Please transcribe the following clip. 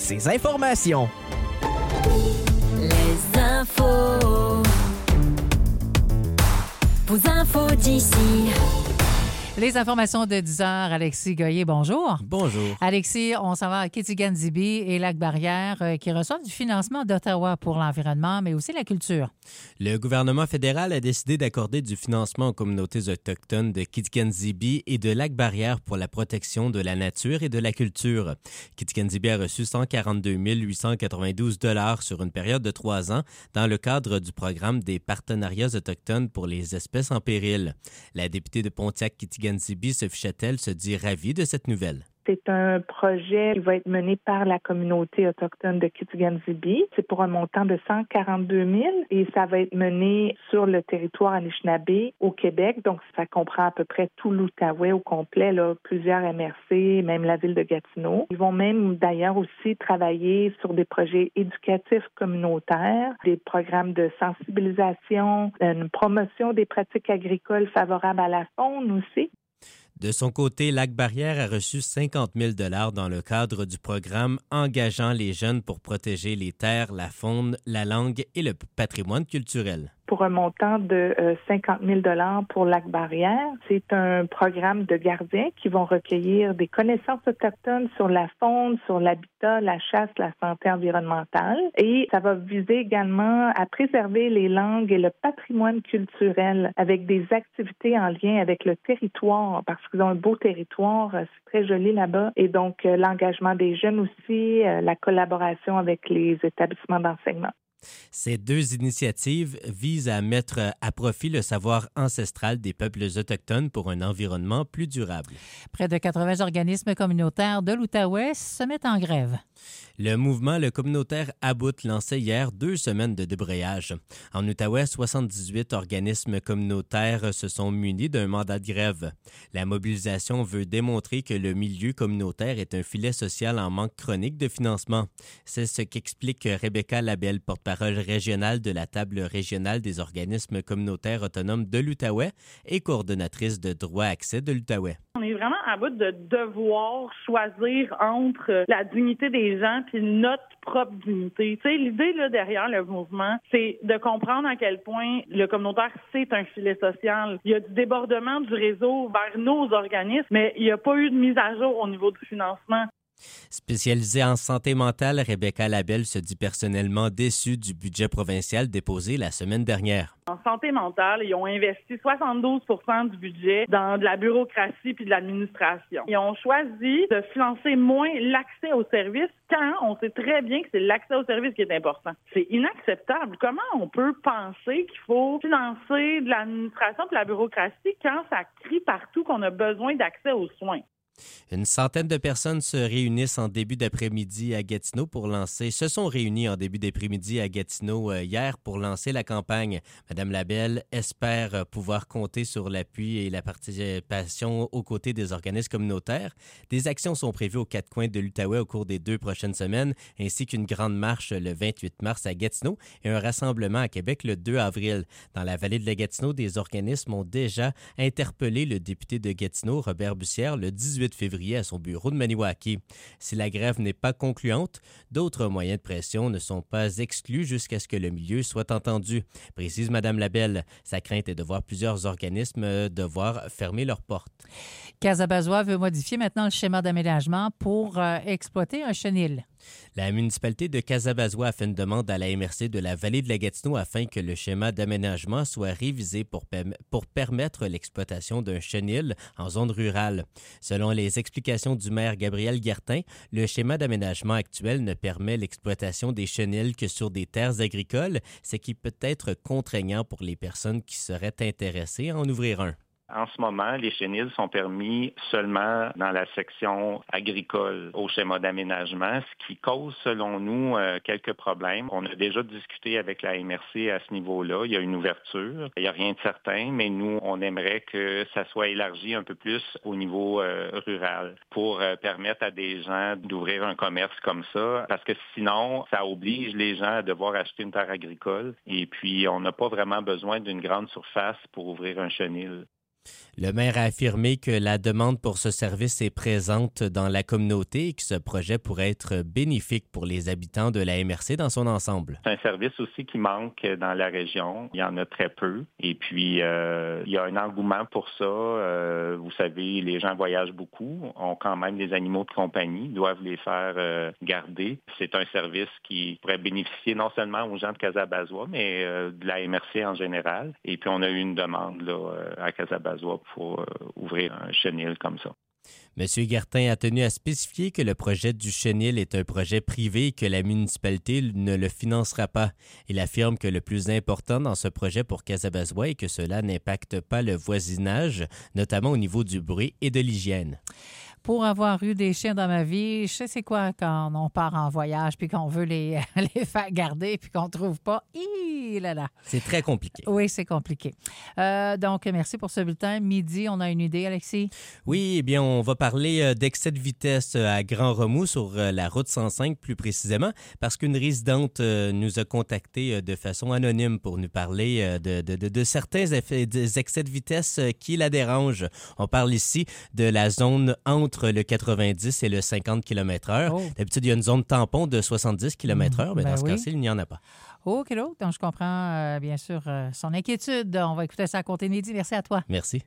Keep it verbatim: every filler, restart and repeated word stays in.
ces informations. Les infos. Vos infos d'ici. Les informations de dix heures, Alexis Goyer, bonjour. Bonjour. Alexis, on s'en va à Kitigan-Zibi et Lac-Barrière euh, qui reçoivent du financement d'Ottawa pour l'environnement, mais aussi la culture. Le gouvernement fédéral a décidé d'accorder du financement aux communautés autochtones de Kitigan-Zibi et de Lac-Barrière pour la protection de la nature et de la culture. Kitigan-Zibi a reçu cent quarante-deux mille huit cent quatre-vingt-douze dollars sur une période de trois ans dans le cadre du programme des partenariats autochtones pour les espèces en péril. La députée de Pontiac-Kitigan Zibi, Sophie Chatel, se dit ravie de cette nouvelle. C'est un projet qui va être mené par la communauté autochtone de Kitigan-Zibi. C'est pour un montant de cent quarante-deux mille et ça va être mené sur le territoire Anishinaabe au Québec. Donc, ça comprend à peu près tout l'Outaouais au complet, là, plusieurs M R C, même la ville de Gatineau. Ils vont même d'ailleurs aussi travailler sur des projets éducatifs communautaires, des programmes de sensibilisation, une promotion des pratiques agricoles favorables à la faune aussi. De son côté, Lac-Barrière a reçu cinquante mille dollars dans le cadre du programme Engageant les jeunes pour protéger les terres, la faune, la langue et le patrimoine culturel. Pour un montant de euh, cinquante mille dollars pour Lac-Barrière. C'est un programme de gardiens qui vont recueillir des connaissances autochtones sur la faune, sur l'habitat, la chasse, la santé environnementale. Et ça va viser également à préserver les langues et le patrimoine culturel avec des activités en lien avec le territoire, parce qu'ils ont un beau territoire, c'est très joli là-bas. Et donc, euh, l'engagement des jeunes aussi, euh, la collaboration avec les établissements d'enseignement. Ces deux initiatives visent à mettre à profit le savoir ancestral des peuples autochtones pour un environnement plus durable. Près de quatre-vingts organismes communautaires de l'Outaouais se mettent en grève. Le mouvement Le communautaire About lançait hier deux semaines de débrayage. En Outaouais, soixante-dix-huit organismes communautaires se sont munis d'un mandat de grève. La mobilisation veut démontrer que le milieu communautaire est un filet social en manque chronique de financement. C'est ce qu'explique Rebecca Labelle, porte-parole régionale de la table régionale des organismes communautaires autonomes de l'Outaouais et coordonnatrice de droit accès de l'Outaouais. On est vraiment à bout de devoir choisir entre la dignité des gens puis notre propre dignité. Tu sais, l'idée là derrière le mouvement, c'est de comprendre à quel point le communautaire, c'est un filet social. Il y a du débordement du réseau vers nos organismes, mais il n'y a pas eu de mise à jour au niveau du financement. Spécialisée en santé mentale, Rebecca Labelle se dit personnellement déçue du budget provincial déposé la semaine dernière. En santé mentale, ils ont investi soixante-douze pour cent du budget dans de la bureaucratie puis de l'administration. Ils ont choisi de financer moins l'accès aux services quand on sait très bien que c'est l'accès aux services qui est important. C'est inacceptable. Comment on peut penser qu'il faut financer de l'administration et de la bureaucratie quand ça crie partout qu'on a besoin d'accès aux soins? Une centaine de personnes se réunissent en début d'après-midi à Gatineau pour lancer, se sont réunies en début d'après-midi à Gatineau euh, hier pour lancer la campagne. Madame Labelle espère pouvoir compter sur l'appui et la participation aux côtés des organismes communautaires. Des actions sont prévues aux quatre coins de l'Outaouais au cours des deux prochaines semaines, ainsi qu'une grande marche le vingt-huit mars à Gatineau et un rassemblement à Québec le deux avril. Dans la vallée de la Gatineau, des organismes ont déjà interpellé le député de Gatineau, Robert Bussière, le dix-huit février à son bureau de Maniwaki. Si la grève n'est pas concluante, d'autres moyens de pression ne sont pas exclus jusqu'à ce que le milieu soit entendu, précise Mme Labelle. Sa crainte est de voir plusieurs organismes devoir fermer leurs portes. Casabazois veut modifier maintenant le schéma d'aménagement pour euh, exploiter un chenil. La municipalité de Casabazois a fait une demande à la M R C de la vallée de la Gatineau afin que le schéma d'aménagement soit révisé pour, perm- pour permettre l'exploitation d'un chenil en zone rurale. Selon les explications du maire Gabriel Guertin, le schéma d'aménagement actuel ne permet l'exploitation des chenils que sur des terres agricoles, ce qui peut être contraignant pour les personnes qui seraient intéressées à en ouvrir un. En ce moment, les chenils sont permis seulement dans la section agricole au schéma d'aménagement, ce qui cause, selon nous, euh, quelques problèmes. On a déjà discuté avec la M R C à ce niveau-là. Il y a une ouverture. Il n'y a rien de certain, mais nous, on aimerait que ça soit élargi un peu plus au niveau euh, rural pour euh, permettre à des gens d'ouvrir un commerce comme ça, parce que sinon, ça oblige les gens à devoir acheter une terre agricole et puis on n'a pas vraiment besoin d'une grande surface pour ouvrir un chenil. Le maire a affirmé que la demande pour ce service est présente dans la communauté et que ce projet pourrait être bénéfique pour les habitants de la M R C dans son ensemble. C'est un service aussi qui manque dans la région. Il y en a très peu. Et puis, euh, il y a un engouement pour ça. Euh, vous savez, les gens voyagent beaucoup, ont quand même des animaux de compagnie, doivent les faire euh, garder. C'est un service qui pourrait bénéficier non seulement aux gens de Casabazois, mais euh, de la M R C en général. Et puis, on a eu une demande là, à Casabazois pour euh, ouvrir un chenil comme ça. M. Guertin a tenu à spécifier que le projet du chenil est un projet privé et que la municipalité ne le financera pas. Il affirme que le plus important dans ce projet pour Casabazois est que cela n'impacte pas le voisinage, notamment au niveau du bruit et de l'hygiène. Pour avoir eu des chiens dans ma vie, je sais c'est quoi quand on part en voyage puis qu'on veut les, les faire garder puis qu'on ne trouve pas. Hi, là, là. C'est très compliqué. Oui, c'est compliqué. Euh, donc, merci pour ce bulletin. Midi, on a une idée, Alexis? Oui, eh bien, on va parler d'excès de vitesse à Grand Remous sur la route cent cinq plus précisément parce qu'une résidente nous a contacté de façon anonyme pour nous parler de, de, de, de certains effets, des excès de vitesse qui la dérangent. On parle ici de la zone entre le quatre-vingt-dix et le cinquante kilomètres heure. Oh. D'habitude, il y a une zone tampon de soixante-dix kilomètres heure, mais ben dans ce oui. cas-ci, il n'y en a pas. OK, donc je comprends euh, bien sûr euh, son inquiétude. On va écouter ça à compter midi. Merci à toi. Merci.